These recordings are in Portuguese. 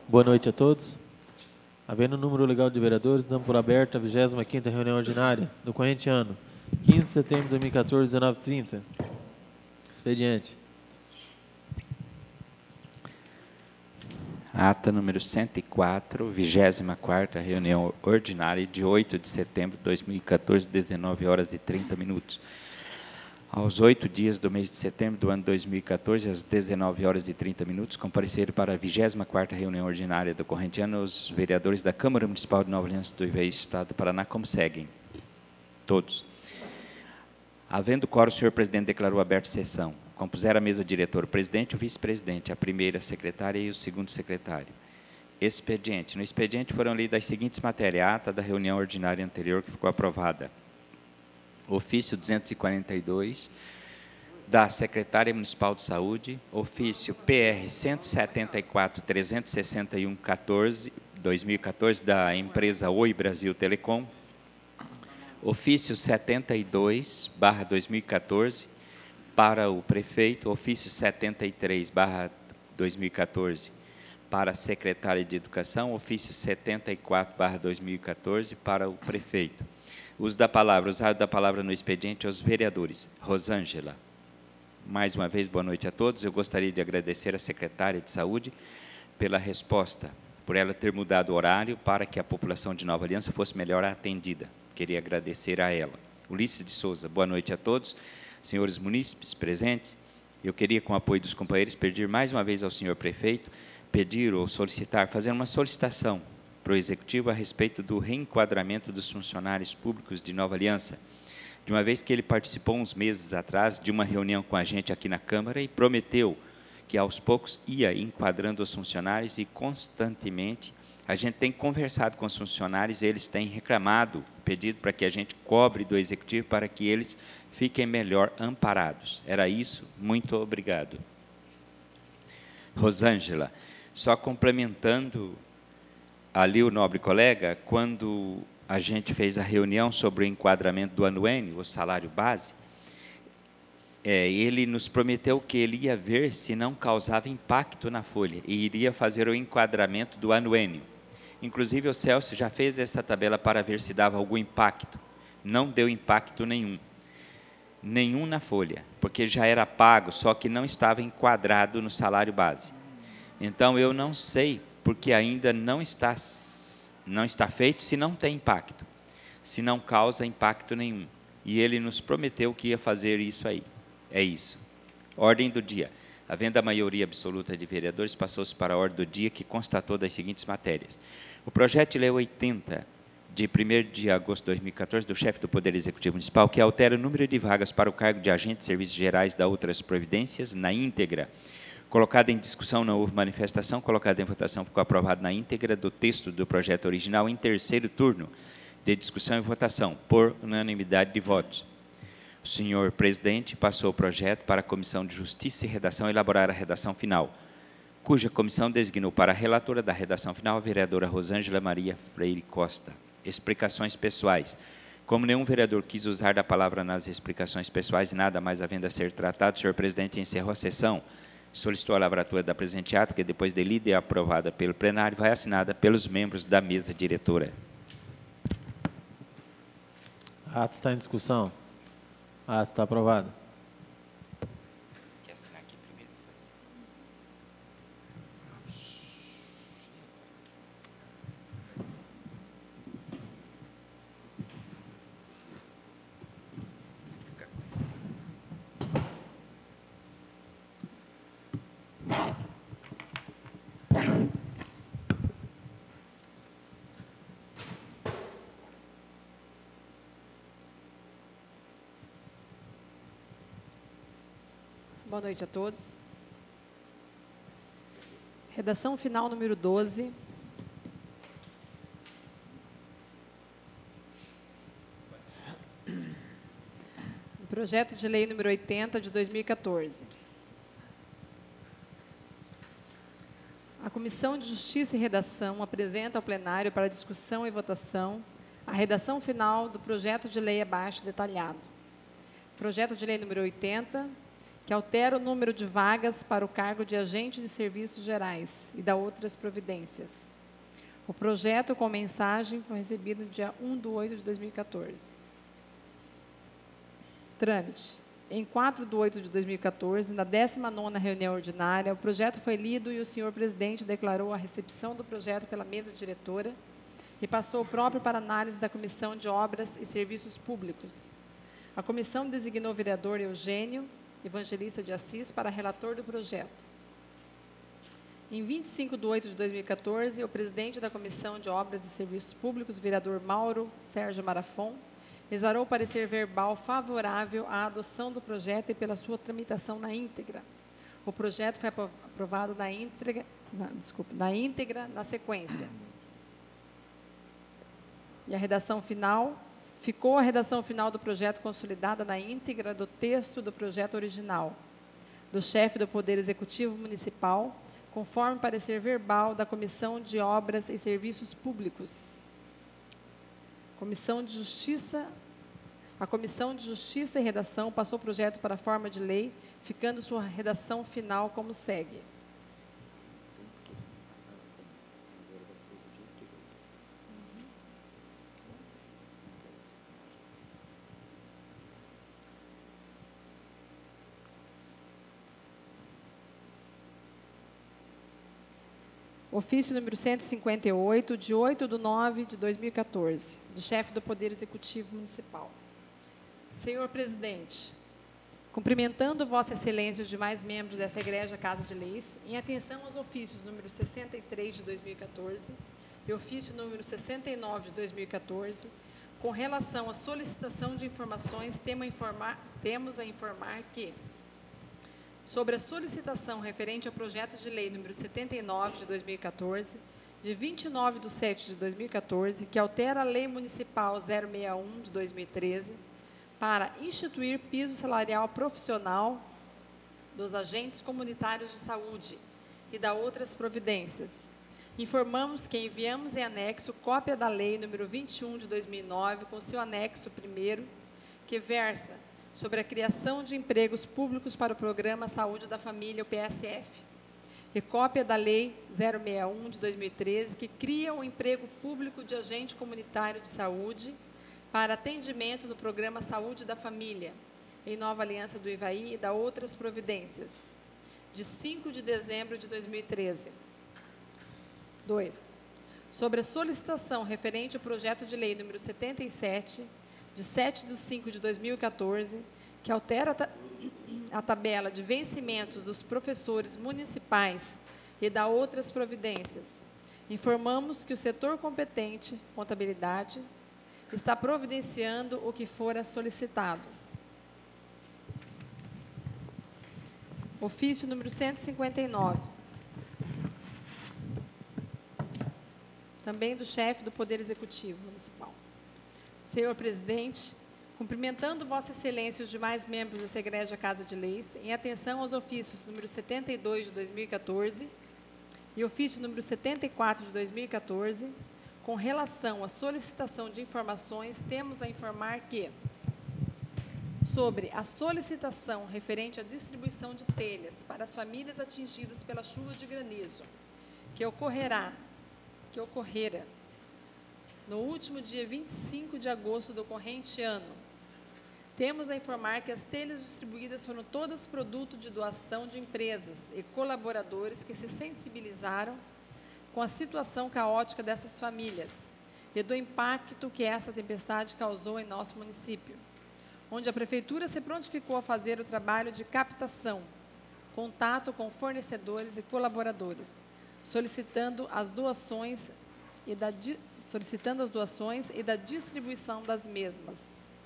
Boa noite a todos. Havendo número legal de vereadores, damos por aberta a 25ª reunião ordinária do corrente ano, 15 de setembro de 2014, 19h30. Expediente. Ata número 104, 24ª reunião ordinária de 8 de setembro de 2014, 19h30. Aos 8 dias do mês de setembro do ano 2014, às 19h30, compareceram para a 24ª reunião ordinária do corrente ano os vereadores da Câmara Municipal de Nova Aliança do Ivaí, Estado do Paraná, como seguem. Todos. Havendo quórum, o senhor presidente declarou aberta a sessão. Compuseram a mesa diretora o presidente e o vice-presidente, a primeira secretária e o segundo secretário. Expediente. No expediente foram lidas as seguintes matérias. A ata da reunião ordinária anterior que ficou aprovada. Ofício 242 da Secretária Municipal de Saúde, ofício PR 174-361-14, 2014, da empresa Oi Brasil Telecom, ofício 72/2014, para o prefeito, ofício 73/2014, para a secretária de Educação, ofício 74/2014, para o prefeito. Uso da palavra no expediente aos vereadores. Rosângela. Mais uma vez, boa noite a todos. Eu gostaria de agradecer à secretária de Saúde pela resposta, por ela ter mudado o horário para que a população de Nova Aliança fosse melhor atendida. Queria agradecer a ela. Ulisses de Souza, boa noite a todos. Senhores munícipes presentes, eu queria, com o apoio dos companheiros, pedir mais uma vez ao senhor prefeito, fazer uma solicitação para o Executivo a respeito do reenquadramento dos funcionários públicos de Nova Aliança, de uma vez que ele participou uns meses atrás de uma reunião com a gente aqui na Câmara e prometeu que aos poucos ia enquadrando os funcionários e constantemente a gente tem conversado com os funcionários, eles têm reclamado, pedido para que a gente cobre do Executivo para que eles fiquem melhor amparados. Era isso, muito obrigado. Rosângela, só complementando ali o nobre colega, quando a gente fez a reunião sobre o enquadramento do anuênio, o salário base, ele nos prometeu que ele ia ver se não causava impacto na folha e iria fazer o enquadramento do anuênio. Inclusive, o Celso já fez essa tabela para ver se dava algum impacto. Não deu impacto nenhum. Nenhum na folha, porque já era pago, só que não estava enquadrado no salário base. Então, eu não sei, porque ainda não está feito se não tem impacto, se não causa impacto nenhum. E ele nos prometeu que ia fazer isso aí. É isso. Ordem do dia. Havendo a maioria absoluta de vereadores, passou-se para a ordem do dia, que constatou das seguintes matérias. O projeto de lei 80, de 1º de agosto de 2014, do chefe do Poder Executivo Municipal, que altera o número de vagas para o cargo de agente de serviços gerais da outras providências na íntegra. Colocado em discussão, não houve manifestação. Colocado em votação, ficou aprovado na íntegra do texto do projeto original em terceiro turno de discussão e votação, por unanimidade de votos. O senhor presidente passou o projeto para a Comissão de Justiça e Redação elaborar a redação final, cuja comissão designou para a relatora da redação final a vereadora Rosângela Maria Freire Costa. Explicações pessoais. Como nenhum vereador quis usar da palavra nas explicações pessoais e nada mais havendo a ser tratado, o senhor presidente encerrou a sessão. Solicitou a lavratura da presente ata, que depois de lida e aprovada pelo plenário, vai assinada pelos membros da mesa diretora. A ata está em discussão. A ata está aprovada. Quer assinar aqui primeiro? Boa noite a todos. Redação final número 12. Projeto de lei número 80 de 2014. A Comissão de Justiça e Redação apresenta ao plenário para discussão e votação a redação final do projeto de lei abaixo detalhado. Projeto de lei número 80, que altera o número de vagas para o cargo de agente de serviços gerais e dá outras providências. O projeto com mensagem foi recebido no dia 1/8/2014. Trâmite. Em 4/8/2014, na 19ª reunião ordinária, o projeto foi lido e o senhor presidente declarou a recepção do projeto pela mesa diretora e passou o próprio para análise da Comissão de Obras e Serviços Públicos. A comissão designou o vereador Eugênio Evangelista de Assis para relator do projeto. Em 25/8/2014, o presidente da Comissão de Obras e Serviços Públicos, vereador Mauro Sérgio Marafon, exarou parecer verbal favorável à adoção do projeto e pela sua tramitação na íntegra. O projeto foi aprovado na íntegra na sequência. E a redação final, ficou a redação final do projeto consolidada na íntegra do texto do projeto original, do chefe do Poder Executivo Municipal, conforme parecer verbal da Comissão de Obras e Serviços Públicos. A Comissão de Justiça e Redação passou o projeto para a forma de lei, ficando sua redação final como segue. Ofício número 158, de 8/9/2014, do chefe do Poder Executivo Municipal. Senhor presidente, cumprimentando Vossa Excelência e os demais membros dessa Egrégia Casa de Leis, em atenção aos ofícios número 63 de 2014 e ofício número 69 de 2014, com relação à solicitação de informações, temos a informar que, sobre a solicitação referente ao projeto de lei número 79 de 2014, de 29/7/2014, que altera a Lei Municipal 061 de 2013, para instituir piso salarial profissional dos agentes comunitários de saúde e da outras providências. Informamos que enviamos em anexo cópia da Lei número 21 de 2009, com seu anexo 1º, que versa sobre a criação de empregos públicos para o Programa Saúde da Família, o PSF, e cópia da Lei 061 de 2013, que cria o emprego público de agente comunitário de saúde para atendimento no Programa Saúde da Família, em Nova Aliança do Ivaí e da outras providências, de 5 de dezembro de 2013. 2. Sobre a solicitação referente ao projeto de lei número 77, de 7/5/2014, que altera a tabela de vencimentos dos professores municipais e da outras providências. Informamos que o setor competente, contabilidade, está providenciando o que fora solicitado. Ofício número 159. Também do chefe do Poder Executivo Municipal. Senhor presidente, cumprimentando Vossa Excelência e os demais membros dessa Egrégia Casa de Leis, em atenção aos ofícios número 72 de 2014 e ofício número 74 de 2014, com relação à solicitação de informações, temos a informar que, sobre a solicitação referente à distribuição de telhas para as famílias atingidas pela chuva de granizo, que ocorrera no último dia 25 de agosto do corrente ano, temos a informar que as telhas distribuídas foram todas produto de doação de empresas e colaboradores que se sensibilizaram com a situação caótica dessas famílias e do impacto que essa tempestade causou em nosso município, onde a Prefeitura se prontificou a fazer o trabalho de captação, contato com fornecedores e colaboradores, solicitando as doações e da distribuição das mesmas.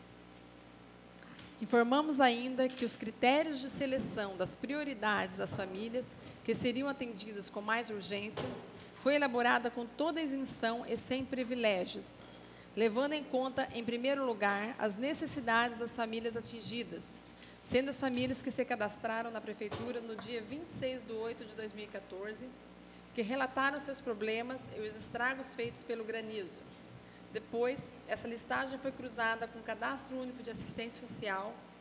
Informamos ainda que os critérios de seleção das prioridades das famílias que seriam atendidas com mais urgência foi elaborada com toda a isenção e sem privilégios, levando em conta, em primeiro lugar, as necessidades das famílias atingidas, sendo as famílias que se cadastraram na Prefeitura no dia 26/8/2014, que relataram seus problemas e os estragos feitos pelo granizo. Depois, essa listagem foi cruzada com o Cadastro Único de Assistência Social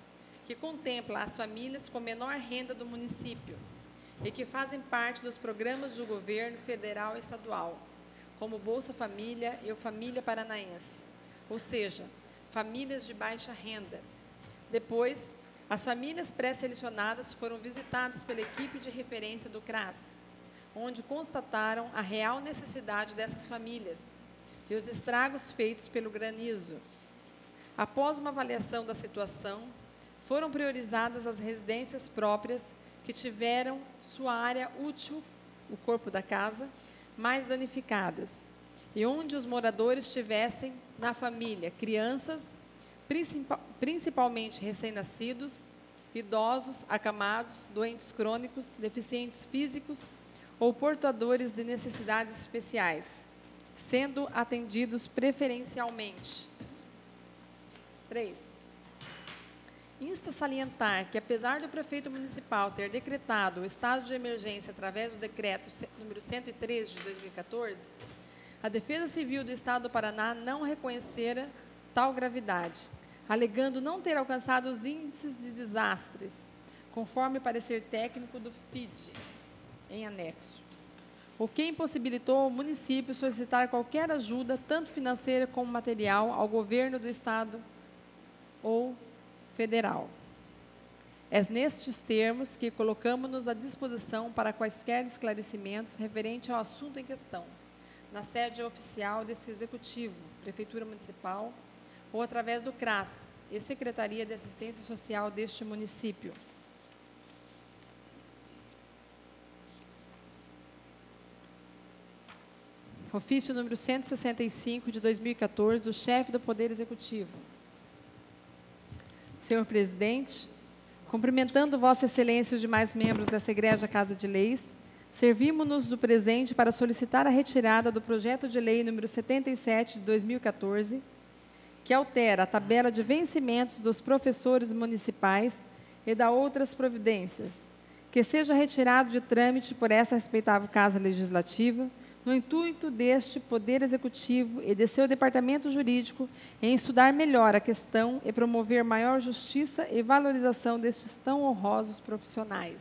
que contempla as famílias com menor renda do município e que fazem parte dos programas do governo federal e estadual, como Bolsa Família e o Família Paranaense, ou seja, famílias de baixa renda. Depois, as famílias pré-selecionadas foram visitadas pela equipe de referência do CRAS, onde constataram a real necessidade dessas famílias e os estragos feitos pelo granizo. Após uma avaliação da situação, foram priorizadas as residências próprias que tiveram sua área útil, o corpo da casa, mais danificadas, e onde os moradores tivessem na família crianças, principalmente recém-nascidos, idosos, acamados, doentes crônicos, deficientes físicos ou portadores de necessidades especiais, sendo atendidos preferencialmente. 3. Insta salientar que, apesar do prefeito municipal ter decretado o estado de emergência através do decreto número 103 de 2014, a Defesa Civil do Estado do Paraná não reconhecera tal gravidade, alegando não ter alcançado os índices de desastres, conforme parecer técnico do FID, em anexo, o que impossibilitou ao município solicitar qualquer ajuda, tanto financeira como material, ao governo do Estado ou federal. É nestes termos que colocamos-nos à disposição para quaisquer esclarecimentos referente ao assunto em questão, na sede oficial deste Executivo, Prefeitura Municipal, ou através do CRAS e Secretaria de Assistência Social deste município. Ofício número 165 de 2014, do chefe do Poder Executivo. Senhor presidente, cumprimentando Vossa Excelência e os demais membros dessa Egrégia Casa de Leis, servimos-nos do presente para solicitar a retirada do projeto de lei número 77 de 2014, que altera a tabela de vencimentos dos professores municipais e da outras providências, que seja retirado de trâmite por essa respeitável Casa Legislativa, no intuito deste Poder Executivo e de seu Departamento Jurídico em estudar melhor a questão e promover maior justiça e valorização destes tão honrosos profissionais.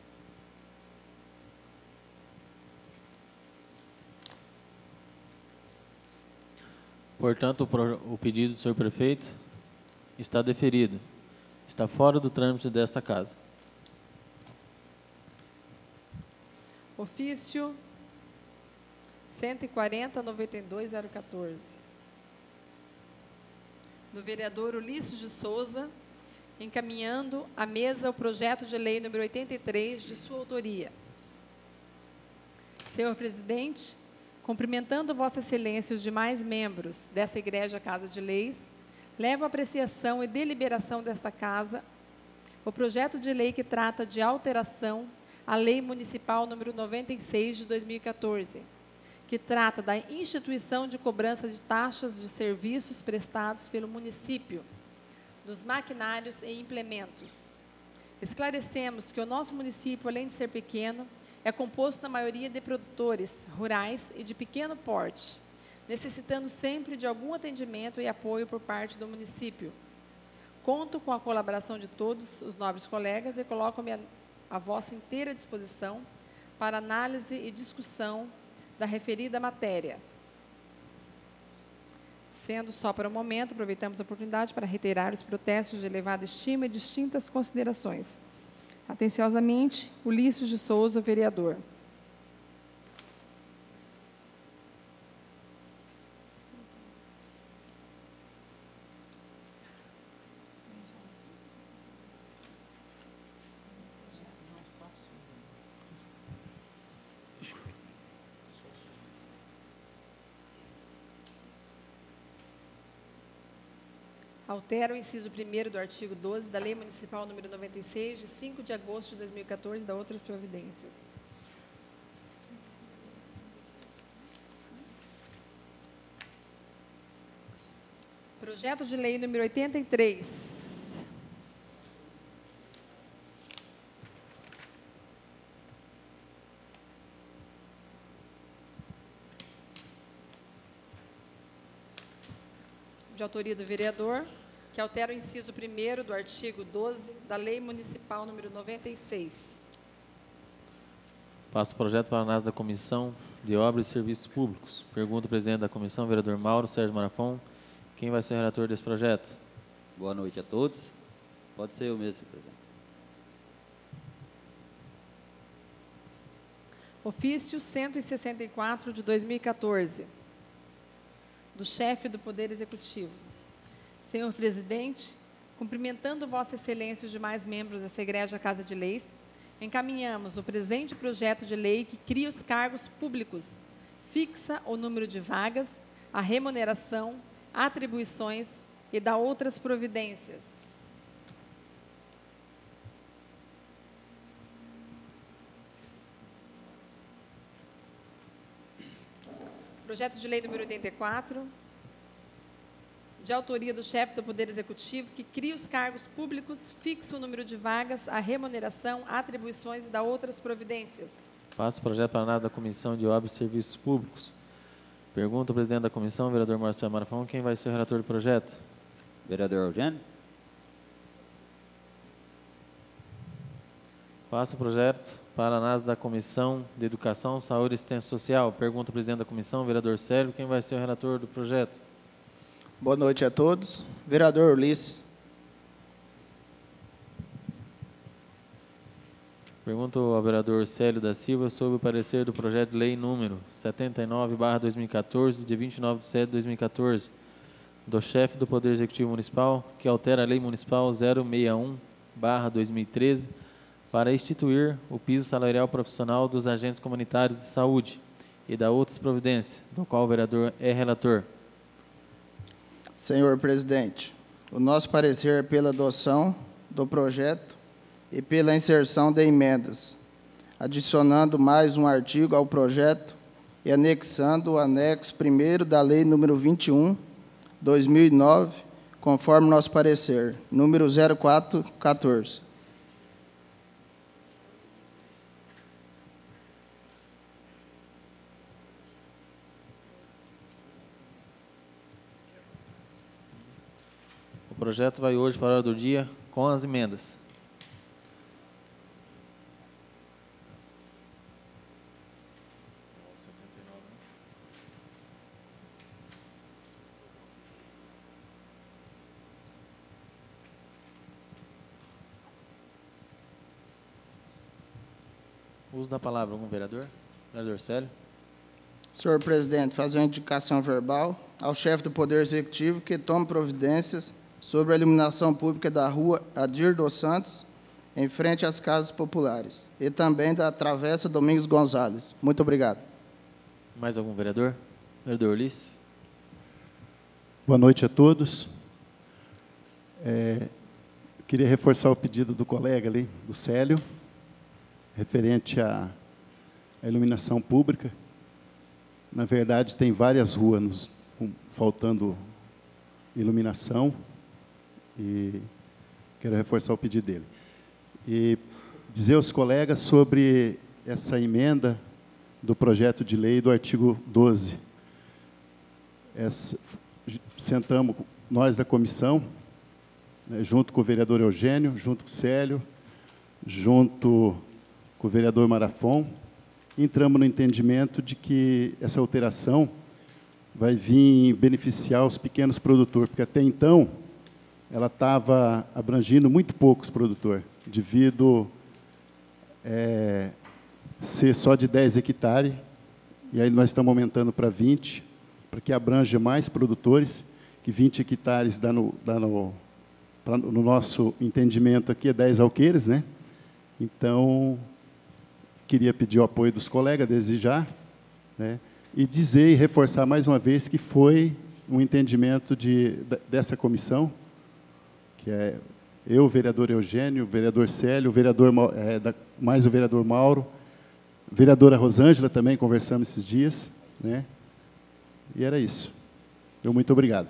Portanto, o pedido do senhor prefeito está deferido. Está fora do trâmite desta Casa. Ofício 140.92.014. Do vereador Ulisses de Souza, encaminhando à mesa o projeto de lei número 83, de sua autoria. Senhor presidente, cumprimentando Vossa Excelência e os demais membros dessa Egrégia Casa de Leis, levo à apreciação e deliberação desta Casa o projeto de lei que trata de alteração à Lei Municipal número 96 de 2014, que trata da instituição de cobrança de taxas de serviços prestados pelo município, dos maquinários e implementos. Esclarecemos que o nosso município, além de ser pequeno, é composto na maioria de produtores rurais e de pequeno porte, necessitando sempre de algum atendimento e apoio por parte do município. Conto com a colaboração de todos os nobres colegas e coloco-me à vossa inteira disposição para análise e discussão da referida matéria. Sendo só para o momento, aproveitamos a oportunidade para reiterar os protestos de elevada estima e distintas considerações. Atenciosamente, Ulisses de Souza, vereador. Altera o inciso 1º do artigo 12 da Lei Municipal número 96, de 5 de agosto de 2014, da outras providências. Projeto de lei número 83. De autoria do vereador que altera o inciso 1º do artigo 12 da Lei Municipal número 96. Passo o projeto para a análise da Comissão de Obras e Serviços Públicos. Pergunta o presidente da comissão, vereador Mauro Sérgio Marafon. Quem vai ser o relator desse projeto? Boa noite a todos. Pode ser eu mesmo, senhor presidente. Ofício 164 de 2014, do chefe do Poder Executivo. Senhor presidente, cumprimentando Vossa Excelência e os demais membros dessa egrégia Casa de Leis, encaminhamos o presente projeto de lei que cria os cargos públicos, fixa o número de vagas, a remuneração, atribuições e dá outras providências. Projeto de lei número 84, de autoria do chefe do Poder Executivo, que cria os cargos públicos, fixa o número de vagas, a remuneração, atribuições e dá outras providências. Passo o projeto para a análise da Comissão de Obras e Serviços Públicos. Pergunta o presidente da comissão, vereador Marcelo Marafon. Quem vai ser o relator do projeto? Vereador Eugênio. Passo o projeto para a análise da Comissão de Educação, Saúde e Assistência Social. Pergunta o presidente da comissão, vereador Célio. Quem vai ser o relator do projeto? Boa noite a todos. Vereador Ulisses. Pergunto ao vereador Célio da Silva sobre o parecer do projeto de lei número 79/2014, de 29 de setembro de 2014, do chefe do Poder Executivo Municipal, que altera a Lei Municipal 061/2013, para instituir o piso salarial profissional dos agentes comunitários de saúde e da outras providências, do qual o vereador é relator. Senhor presidente, o nosso parecer é pela adoção do projeto e pela inserção de emendas, adicionando mais um artigo ao projeto e anexando o anexo 1º da Lei número 21/2009, conforme nosso parecer, número 0414. O projeto vai hoje para a hora do dia com as emendas. Uso da palavra algum vereador? Vereador Célio. Senhor presidente, fazer uma indicação verbal ao chefe do Poder Executivo que tome providências sobre a iluminação pública da rua Adir dos Santos, em frente às casas populares, e também da Travessa Domingos Gonzalez. Muito obrigado. Mais algum vereador? Vereador Ulisses. Boa noite a todos. Eu queria reforçar o pedido do colega ali, do Célio, referente à iluminação pública. Na verdade, tem várias ruas faltando iluminação, e quero reforçar o pedido dele. E dizer aos colegas sobre essa emenda do projeto de lei do artigo 12. Sentamos, nós da comissão, né, junto com o vereador Eugênio, junto com o Célio, junto com o vereador Marafon, entramos no entendimento de que essa alteração vai vir beneficiar os pequenos produtores, porque até então ela estava abrangindo muito poucos produtores, devido ser só de 10 hectares, e aí nós estamos aumentando para 20, para que abranja mais produtores, que 20 hectares dá no nosso entendimento aqui, é 10 alqueires, né? Então, queria pedir o apoio dos colegas, desde já, né? E dizer e reforçar mais uma vez que foi um entendimento dessa comissão, que é eu, o vereador Eugênio, o vereador Célio, mais o vereador Mauro, a vereadora Rosângela também, conversamos esses dias, né? E era isso. Muito obrigado.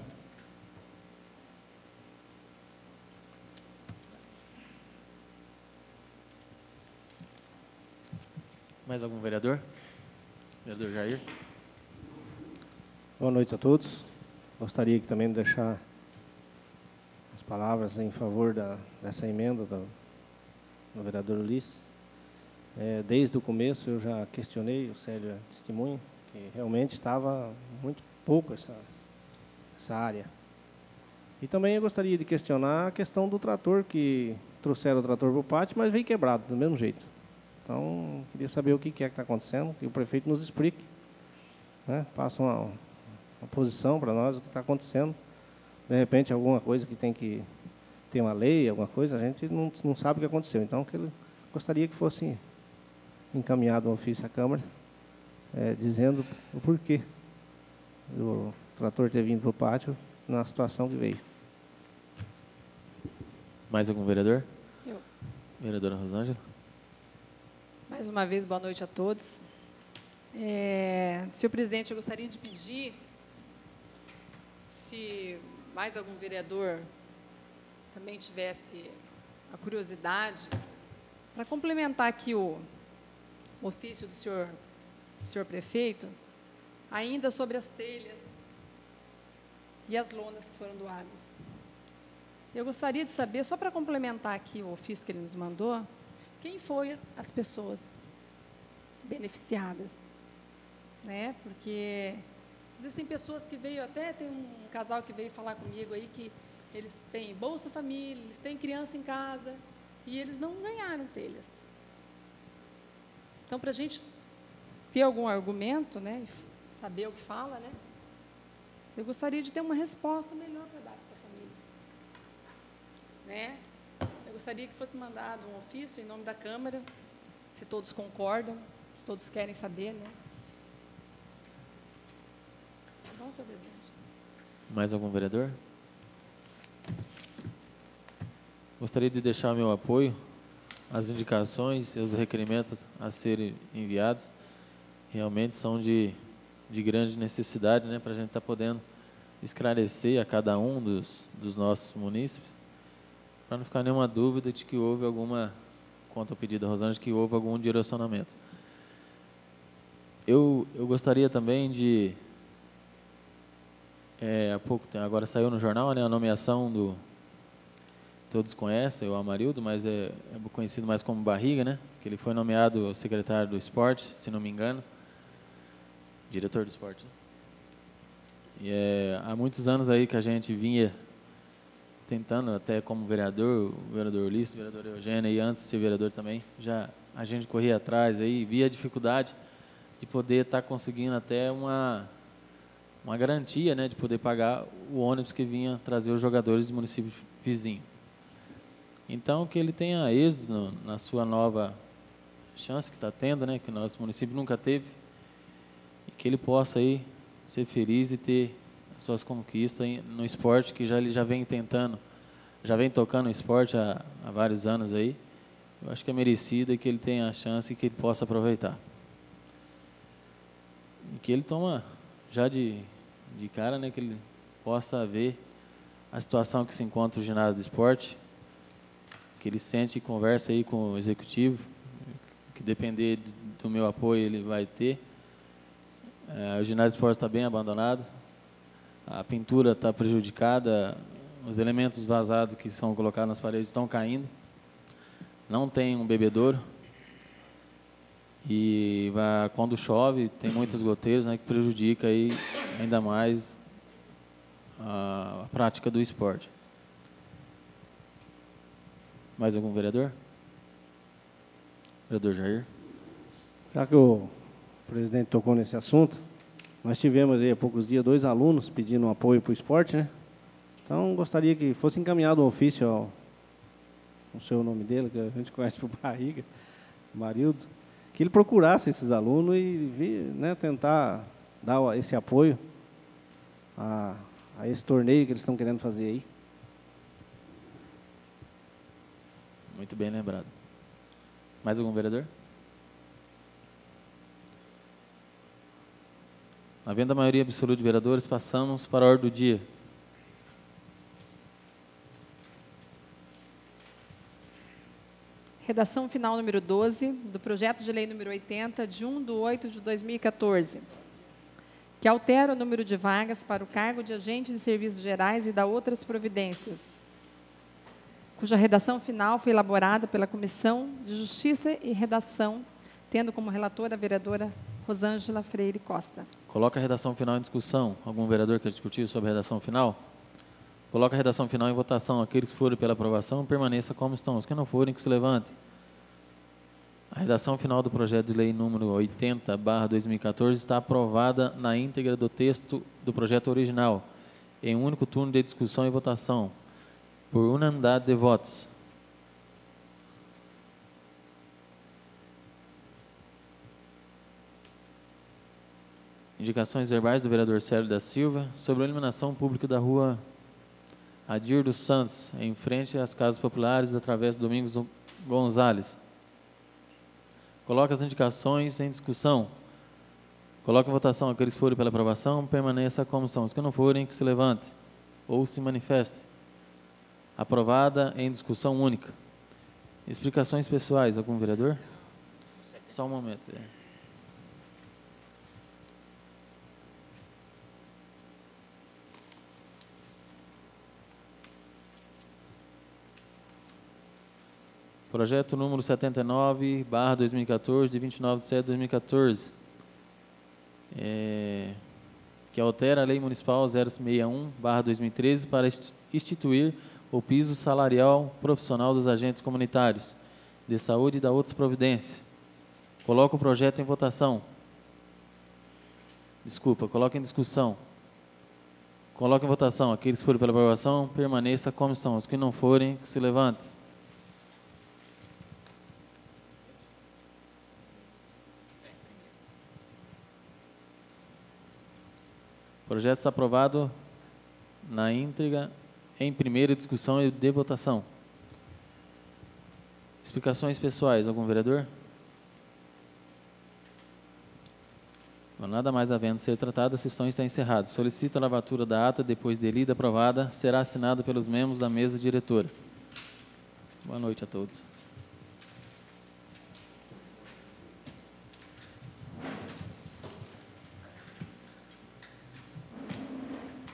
Mais algum vereador? Vereador Jair. Boa noite a todos. Gostaria aqui também de deixar palavras em favor dessa emenda do vereador Ulisses. Desde o começo eu já questionei, o Célio é testemunha, que realmente estava muito pouco essa área. E também eu gostaria de questionar a questão do trator, que trouxeram o trator para o pátio, mas veio quebrado do mesmo jeito. Então, queria saber o que é que está acontecendo, que o prefeito nos explique, né? Passa uma posição para nós, o que está acontecendo. De repente, alguma coisa que tem que ter uma lei, alguma coisa, a gente não sabe o que aconteceu. Então, gostaria que fosse encaminhado um ofício à Câmara, dizendo o porquê do trator ter vindo para o pátio na situação que veio. Mais algum vereador? Eu. Vereadora Rosângela? Mais uma vez, boa noite a todos. Senhor presidente, eu gostaria de pedir se mais algum vereador também tivesse a curiosidade para complementar aqui o ofício do senhor prefeito, ainda sobre as telhas e as lonas que foram doadas. Eu gostaria de saber, só para complementar aqui o ofício que ele nos mandou, quem foram as pessoas beneficiadas, né? Porque existem pessoas que veio, até tem um casal que veio falar comigo aí que eles têm Bolsa Família, eles têm criança em casa e eles não ganharam telhas. Então, para a gente ter algum argumento, né, saber o que fala, né, eu gostaria de ter uma resposta melhor para dar a essa família, né? Eu gostaria que fosse mandado um ofício em nome da Câmara, se todos concordam, se todos querem saber, né? Tá bom, senhor presidente? Mais algum vereador? Gostaria de deixar o meu apoio às indicações e os requerimentos a serem enviados. Realmente são de grande necessidade, né, para a gente estar podendo esclarecer a cada um dos nossos munícipes, para não ficar nenhuma dúvida de que houve alguma, quanto ao pedido da Rosângela, que houve algum direcionamento. Eu gostaria também de, há pouco tempo, agora saiu no jornal, né, a nomeação do, todos conhecem, o Amarildo, mas é conhecido mais como Barriga, né, que ele foi nomeado secretário do esporte, se não me engano, diretor do esporte, né? E há muitos anos aí que a gente vinha tentando, até como vereador, o vereador Ulisses, o vereador Eugênio, e antes de ser vereador também, já a gente corria atrás aí, via a dificuldade de poder estar conseguindo até uma garantia, né, de poder pagar o ônibus que vinha trazer os jogadores do município vizinho. Então, que ele tenha êxito na sua nova chance que está tendo, né, que o nosso município nunca teve, e que ele possa aí ser feliz e ter as suas conquistas no esporte, que ele já vem tentando, já vem tocando o esporte há vários anos aí. Eu acho que é merecido e que ele tenha a chance e que ele possa aproveitar. E que ele toma já de cara, né, que ele possa ver a situação que se encontra o ginásio do esporte, que ele sente e conversa aí com o executivo, que depender do meu apoio ele vai ter. O ginásio do esporte está bem abandonado, a pintura está prejudicada, os elementos vazados que são colocados nas paredes estão caindo, não tem um bebedouro, e quando chove tem muitas goteiras, né, que prejudica aí ainda mais a prática do esporte. Mais algum vereador? Vereador Jair? Já que o presidente tocou nesse assunto, nós tivemos aí há poucos dias 2 alunos pedindo um apoio para o esporte, né? Então, gostaria que fosse encaminhado um ofício não sei o nome dele, que a gente conhece por Barriga, Marildo, que ele procurasse esses alunos e né, tentar dar esse apoio a esse torneio que eles estão querendo fazer aí. Muito bem lembrado. Mais algum vereador? Havendo a maioria absoluta de vereadores, passamos para a ordem do dia. Redação final número 12 do projeto de lei número 80, de 1/8/2014, que altera o número de vagas para o cargo de agente de serviços gerais e dá outras providências. cuja redação final foi elaborada pela Comissão de Justiça e Redação, tendo como relatora a vereadora Rosângela Freire Costa. Coloca a redação final em discussão. Algum vereador quer discutir sobre a redação final? Coloca a redação final em votação. Aqueles que forem pela aprovação, permaneça como estão. Os que não forem, que se levantem. A redação final do projeto de lei número 80/2014 está aprovada na íntegra do texto do projeto original, em um único turno de discussão e votação, por unanimidade de votos. Indicações verbais do vereador Célio da Silva sobre a iluminação pública da rua Adir dos Santos, em frente às casas populares, através do Domingos Gonzalez. Coloca as indicações em discussão. Coloca em votação aqueles que forem pela aprovação, permaneça como estão. Os que não forem, que se levante ou se manifestem. Aprovada em discussão única. Explicações pessoais, algum vereador? Só um momento. Projeto número 79/2014, de 29 de setembro de 2014, que altera a Lei Municipal 061/2013 para instituir o piso salarial profissional dos agentes comunitários de saúde e da outras providências. Coloca o projeto em votação. Coloca em discussão. Coloca em votação. Aqueles que forem pela aprovação, permaneça como estão. Os que não forem, que se levantem. O projeto está aprovado na íntegra, em primeira discussão e de votação. Explicações pessoais, algum vereador? Nada mais havendo ser tratado, a sessão está encerrada. Solicito a lavatura da ata, depois de lida e aprovada, será assinado pelos membros da mesa diretora. Boa noite a todos.